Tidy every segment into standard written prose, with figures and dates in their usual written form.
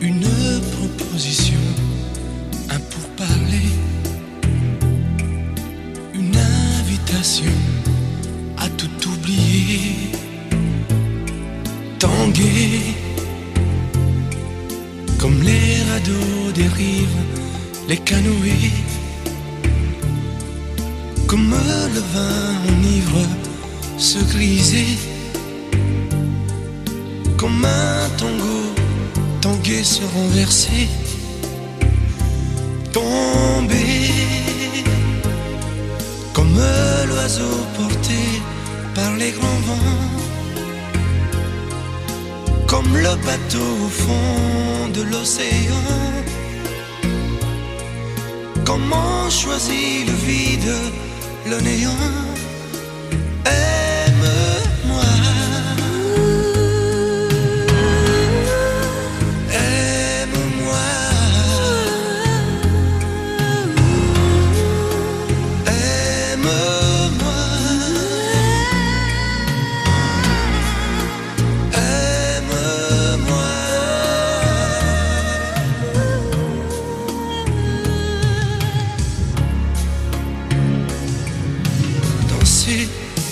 une proposition, un pourparler, une invitation à tout oublier, tanguer comme les radeaux des rives, les canoës, comme le vin enivre, se griser, comme un tango, tanguer, se renverser, tomber, comme l'oiseau porté par les grands vents, comme le bateau au fond de l'océan. Comment choisit le vide, le néant? Aime-moi, aime-moi, aime-moi, aime-moi. Danser,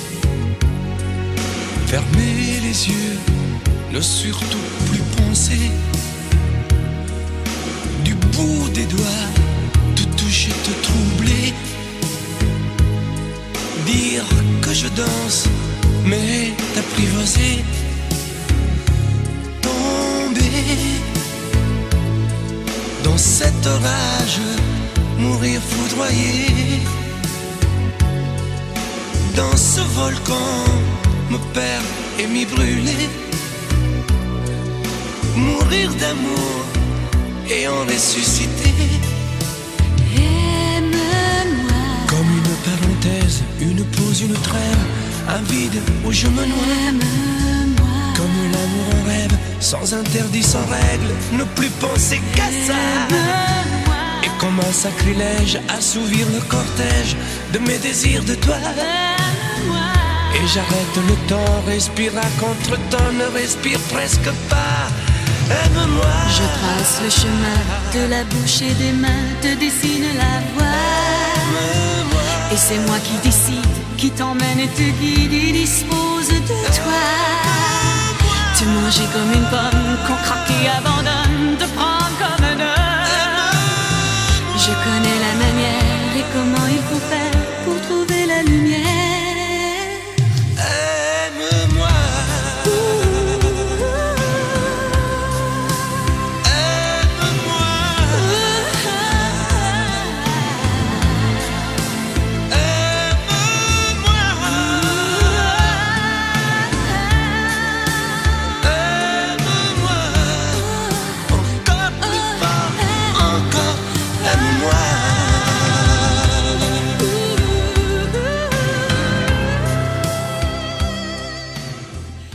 fermer les yeux, ne surtout plus penser, du bout des doigts, te toucher, te troubler, dire que je danse, mais t'apprivoiser, tomber dans cet orage, mourir foudroyé, dans ce volcan, me perdre et m'y brûler, mourir d'amour et en ressusciter. Aime-moi, Comme une parenthèse, une pause, une trêve, un vide où je me noie. aime-moi, Comme l'amour en rêve, sans interdit, sans règle, ne plus penser qu'à ça. aime-moi, Et comme un sacrilège, assouvir le cortège de mes désirs de toi. aime-moi. Et j'arrête le temps, respire à contre-temps, ne respire presque pas. Aime-moi. Je trace le chemin de la bouche et des mains, te dessine la voie. Aime-moi. Et c'est moi qui décide, qui t'emmène et te guide et dispose de toi. Te manger comme une pomme qu'on craquait avant